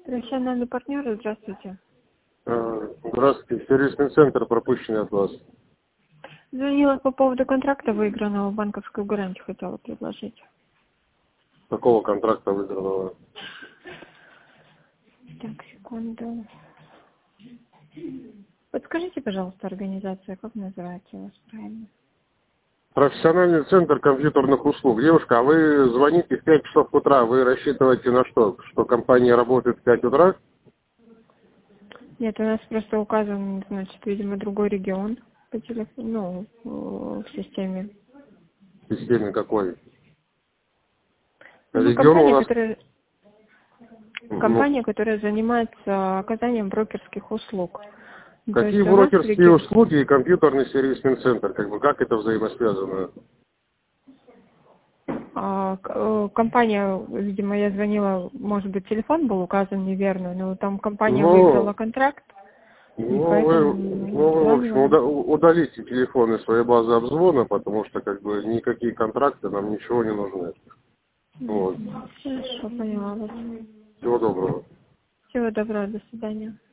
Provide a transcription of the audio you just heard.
Профессиональный партнер, здравствуйте. Здравствуйте, сервисный центр, пропущенный от вас. Звонила по поводу контракта выигранного, банковскую гарантию хотела предложить. Какого контракта выигранного? Так, секунду. Подскажите, пожалуйста, организация, как называется у вас правильно? Профессиональный центр компьютерных услуг. Девушка, а вы звоните в 5 часов утра, вы рассчитываете на что? Что компания работает в 5 утра? Нет, у нас просто указан, значит, видимо, другой регион по телефону, ну, в системе. В системе какой? Ну, Регион у нас... компания, которая занимается оказанием брокерских услуг. Какие брокерские услуги и компьютерный сервисный центр? Как это взаимосвязано? Компания, видимо, я звонила, может быть, телефон был указан неверно, но там компания выиграла контракт. В общем, удалите телефоны своей базы обзвона, потому что никакие контракты нам ничего не нужны. Вот. Хорошо, поняла вас. Всего доброго. Всего доброго, до свидания.